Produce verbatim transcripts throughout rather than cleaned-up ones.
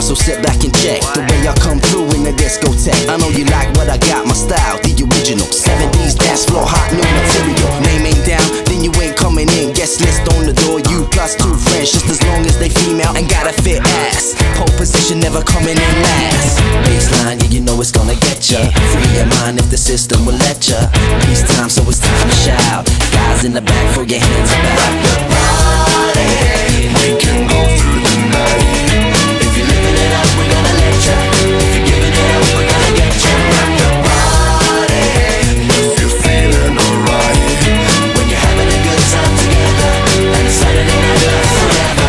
so sit back and check the way I come through in the discotheque. I know you like what I got, my style, the original seventies dance floor, hot new material. Name ain't down, then you ain't coming in. Guest list on the door, you plus two friends, just as long as they female and got a fit ass. Pole position, never coming in last. Baseline, yeah, you know it's gonna get ya. Free your mind if the system will let ya. Peace time, so it's time to shout. Guys in the back, throw your hands about the party. We can go through the night. If you're living it up, we're gonna let ya. If you're giving it up, we're gonna get ya. Rock the party. If you're feeling alright. When you're having a good time together, and it's Saturday night love forever.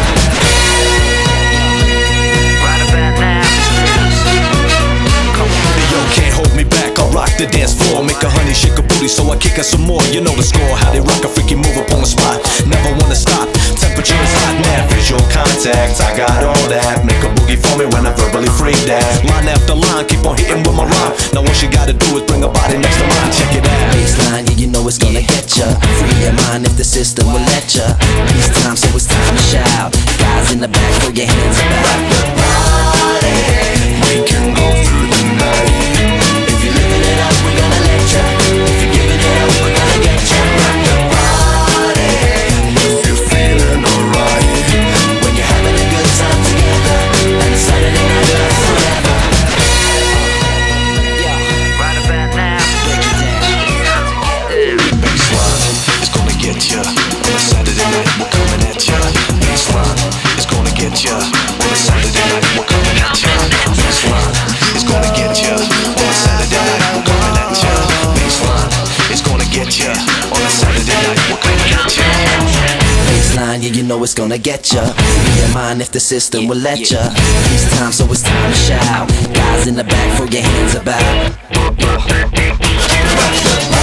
Right about now, come on. Yo, can't hold me back, I'll rock the dance floor. Make a honey shake a booty so I kick her some more. You know the score, how they rock a freaky move up on the spot. Never wanna stop, temperature is hot now. Visual contact, I got all that. Make a boogie for me when I verbally freak that. Line after line, keep on hitting with my rhyme. Now what you gotta do is bring a body next to mine, check it out. Baseline, yeah, you know it's gonna get ya. Free your mind if the system will let ya. Peace time, so it's time to shout. Guys in the back, throw your hands about the party. We can go through the night. If you're living it up, we're gonna let ya. If you're giving it up, we're gonna get ya. Rock the party. If you're feeling alright. When you're having a good time together, and it's Saturday night love forever. Right about now, Break it down. Baseline is gonna get ya. On a Saturday night, we're coming at ya. Baseline is gonna get ya. On a Saturday night, we're coming at ya. Baseline is gonna get ya. On a Saturday night, we're coming at ya. Baseline is gonna get ya. On a Saturday night, we're coming at ya. Baseline, yeah, you know it's gonna get ya. Free your mind if the system will let ya. Peace time, so it's time to shout. Guys in the back, throw your hands about.